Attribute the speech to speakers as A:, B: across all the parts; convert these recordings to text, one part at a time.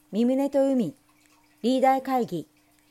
A: 三棟と海リーダー会議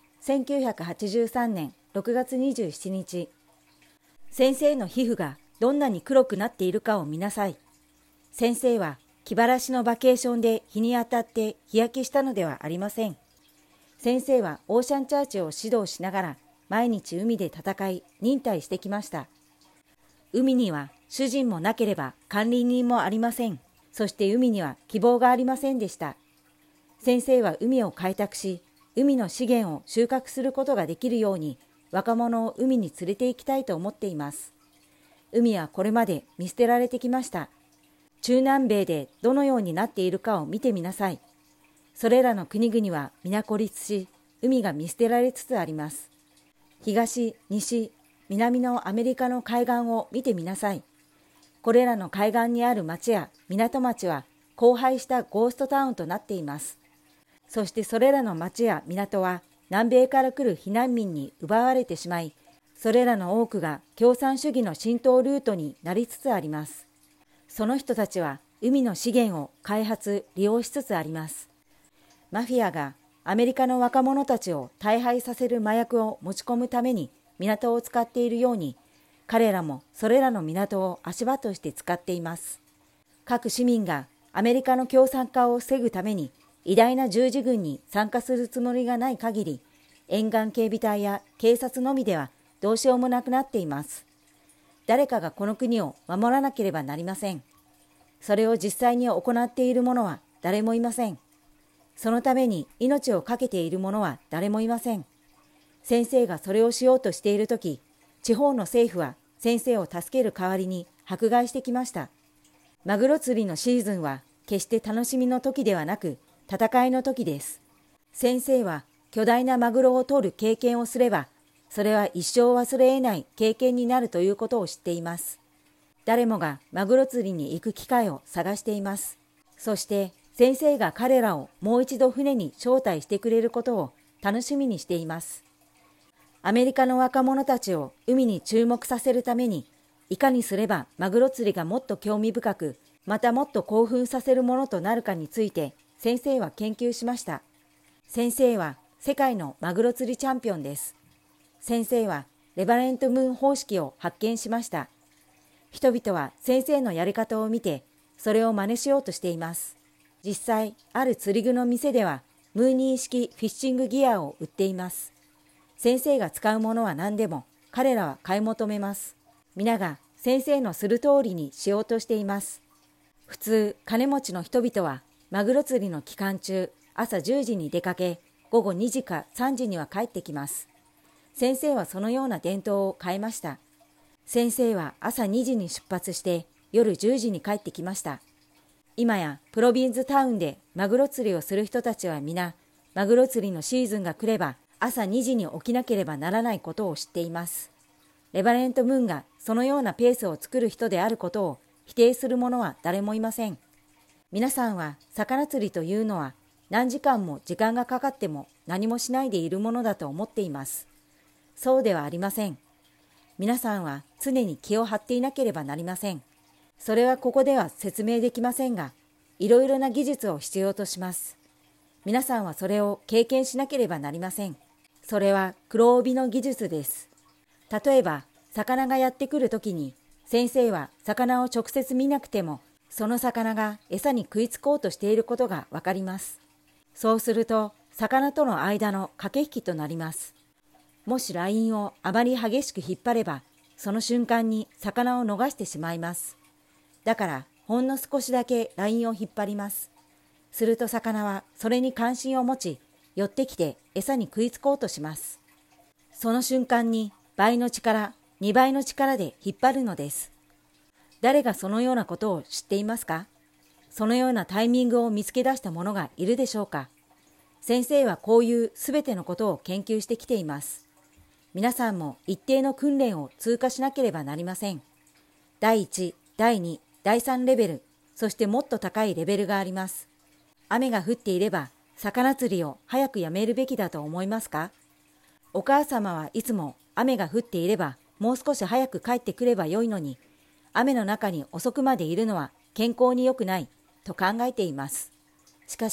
A: 1983年6月27日。先生の皮膚がどんなに黒くなっているかを見なさい。先生は気晴らしのバケーションで日に当たって日焼けしたのではありません。先生はオーシャンチャーチを指導しながら毎日海で戦い忍耐してきました。海には主人もなければ管理人もありません。そして海には希望がありませんでした。先生は海を開拓し、海の資源を収穫することができるように若者を海に連れて行きたいと思っています。海はこれまで見捨てられてきました。中南米でどのようになっているかを見てみなさい。それらの国々は皆孤立し、海が見捨てられつつあります。東、西、南のアメリカの海岸を見てみなさい。これらの海岸にある町や港町は荒廃したゴーストタウンとなっています。そしてそれらの町や港は南米から来る避難民に奪われてしまい、それらの多くが共産主義の浸透ルートになりつつあります。その人たちは海の資源を開発・利用しつつあります。マフィアがアメリカの若者たちを大敗させる麻薬を持ち込むために港を使っているように、彼らもそれらの港を足場として使っています。各市民がアメリカの共産化を防ぐために偉大な十字軍に参加するつもりがない限り、沿岸警備隊や警察のみではどうしようもなくなっています。誰かがこの国を守らなければなりません。それを実際に行っている者は誰もいません。そのために命を懸けている者は誰もいません。先生がそれをしようとしているとき、地方の政府は先生を助ける代わりに迫害してきました。マグロ釣りのシーズンは決して楽しみの時ではなく、戦いの時です。先生は巨大なマグロを取る経験をすれば、それは一生忘れ得ない経験になるということを知っています。誰もがマグロ釣りに行く機会を探しています。そして先生が彼らをもう一度船に招待してくれることを楽しみにしています。アメリカの若者たちを海に注目させるために、いかにすればマグロ釣りがもっと興味深く、またもっと興奮させるものとなるかについて先生は研究しました。先生は世界のマグロ釣りチャンピオンです。先生はレバレントムーン方式を発見しました。人々は先生のやり方を見て、それを真似しようとしています。実際、ある釣り具の店では、ムーニー式フィッシングギアを売っています。先生が使うものは何でも、彼らは買い求めます。皆が先生のする通りにしようとしています。普通、金持ちの人々は、マグロ釣りの期間中、朝10時に出かけ、午後2時か3時には帰ってきます。先生はそのような伝統を変えました。先生は朝2時に出発して夜10時に帰ってきました。今やプロビンズタウンでマグロ釣りをする人たちは皆、マグロ釣りのシーズンが来れば朝2時に起きなければならないことを知っています。レバレントムーンがそのようなペースを作る人であることを否定する者は誰もいません。皆さんは魚釣りというのは何時間も時間がかかっても何もしないでいるものだと思っています。そうではありません。皆さんは常に気を張っていなければなりません。それはここでは説明できませんが、いろいろな技術を必要とします。皆さんはそれを経験しなければなりません。それは黒帯の技術です。例えば、魚がやってくるときに、先生は魚を直接見なくても、その魚が餌に食いつこうとしていることがわかります。そうすると、魚との間の駆け引きとなります。もしラインをあまり激しく引っ張れば、その瞬間に魚を逃してしまいます。だから、ほんの少しだけラインを引っ張ります。すると魚はそれに関心を持ち、寄ってきて餌に食いつこうとします。その瞬間に倍の力、2倍の力で引っ張るのです。誰がそのようなことを知っていますか？そのようなタイミングを見つけ出した者がいるでしょうか？先生はこういうすべてのことを研究してきています。皆さんも一定の訓練を通過しなければなりません。第1、第2、第3レベル、そしてもっと高いレベルがあります。雨が降っていれば、魚釣りを早くやめるべきだと思いますか？お母様はいつも雨が降っていれば、もう少し早く帰ってくればよいのに、雨の中に遅くまでいるのは健康に良くないと考えています。しかし、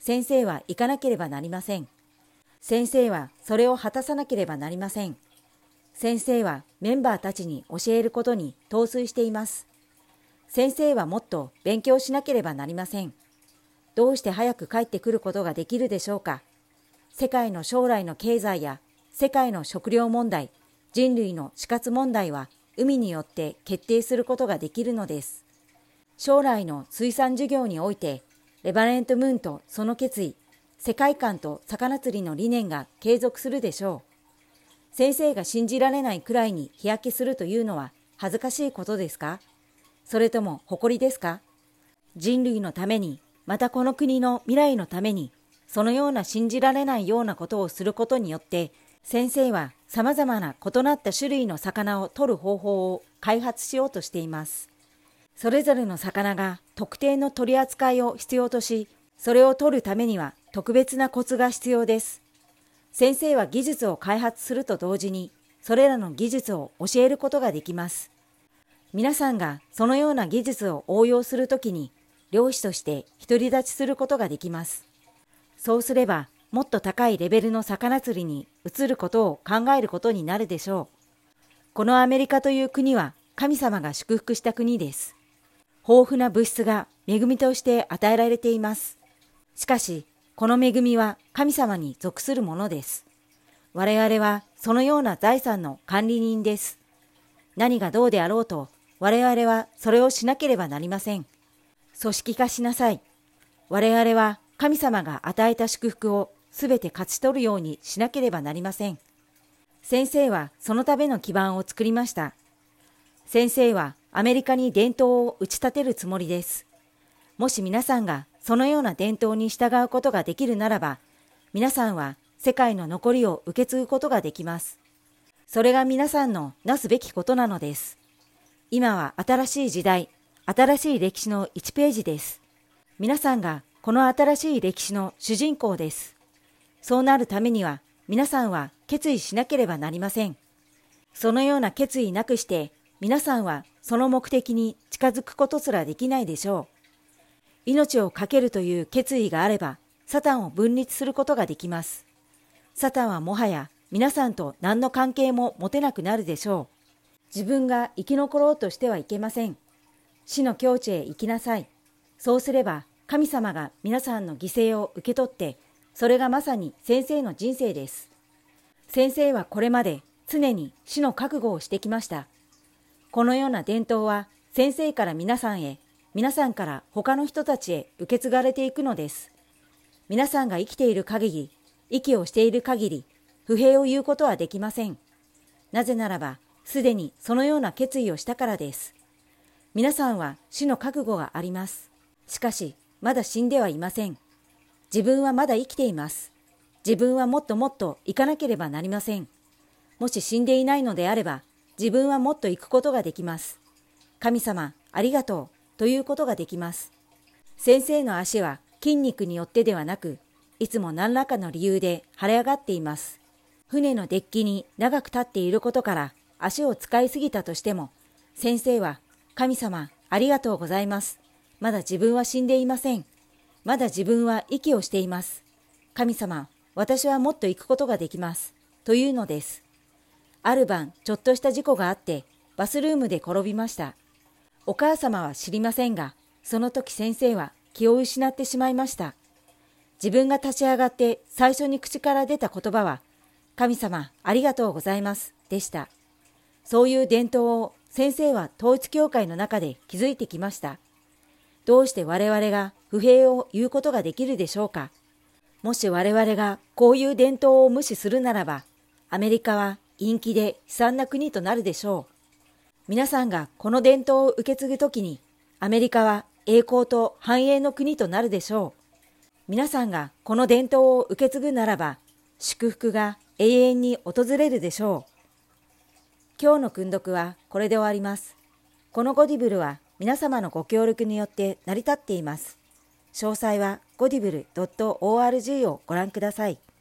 A: 先生は行かなければなりません。先生はそれを果たさなければなりません。先生はメンバーたちに教えることに陶酔しています。先生はもっと勉強しなければなりません。どうして早く帰ってくることができるでしょうか。世界の将来の経済や世界の食糧問題、人類の死活問題は海によって決定することができるのです。将来の水産事業において、レバレント・ムーンとその決意、世界観と魚釣りの理念が継続するでしょう。先生が信じられないくらいに日焼けするというのは恥ずかしいことですか？それとも誇りですか？人類のために、またこの国の未来のために、そのような信じられないようなことをすることによって、先生は様々な異なった種類の魚を取る方法を開発しようとしています。それぞれの魚が特定の取り扱いを必要とし、それを取るためには特別なコツが必要です。先生は技術を開発すると同時に、それらの技術を教えることができます。皆さんがそのような技術を応用するときに、漁師として独り立ちすることができます。そうすれば、もっと高いレベルの魚釣りに移ることを考えることになるでしょう。このアメリカという国は神様が祝福した国です。豊富な物質が恵みとして与えられています。しかし、この恵みは神様に属するものです。我々はそのような財産の管理人です。何がどうであろうと、我々はそれをしなければなりません。組織化しなさい。我々は神様が与えた祝福をすべて勝ち取るようにしなければなりません。先生はそのための基盤を作りました。先生はアメリカに伝統を打ち立てるつもりです。もし皆さんがそのような伝統に従うことができるならば、皆さんは世界の残りを受け継ぐことができます。それが皆さんのなすべきことなのです。今は新しい時代、新しい歴史の1ページです。皆さんがこの新しい歴史の主人公です。そうなるためには皆さんは決意しなければなりません。そのような決意なくして皆さんはその目的に近づくことすらできないでしょう。命を懸けるという決意があればサタンを分立することができます。サタンはもはや皆さんと何の関係も持てなくなるでしょう。自分が生き残ろうとしてはいけません。死の境地へ行きなさい。そうすれば神様が皆さんの犠牲を受け取って、それがまさに先生の人生です。先生はこれまで常に死の覚悟をしてきました。このような伝統は先生から皆さんへ、皆さんから他の人たちへ受け継がれていくのです。皆さんが生きている限り、息をしている限り、不平を言うことはできません。なぜならば、すでにそのような決意をしたからです。皆さんは死の覚悟があります。しかし、まだ死んではいません。自分はまだ生きています。自分はもっともっと行かなければなりません。もし死んでいないのであれば、自分はもっと行くことができます。神様、ありがとうということができます。先生の足は筋肉によってではなく、いつも何らかの理由で腫れ上がっています。船のデッキに長く立っていることから足を使いすぎたとしても、先生は、神様、ありがとうございます。まだ自分は死んでいません。まだ自分は息をしています。神様、私はもっと行くことができます。というのです。ある晩、ちょっとした事故があって、バスルームで転びました。お母様は知りませんが、その時先生は気を失ってしまいました。自分が立ち上がって最初に口から出た言葉は、神様、ありがとうございます、でした。そういう伝統を先生は統一教会の中で築いてきました。どうして我々が不平を言うことができるでしょうか。もし我々がこういう伝統を無視するならば、アメリカは陰気で悲惨な国となるでしょう。皆さんがこの伝統を受け継ぐときに、アメリカは栄光と繁栄の国となるでしょう。皆さんがこの伝統を受け継ぐならば、祝福が永遠に訪れるでしょう。今日の訓読はこれで終わります。このゴディブルは皆様のご協力によって成り立っています。詳細は godible.org をご覧ください。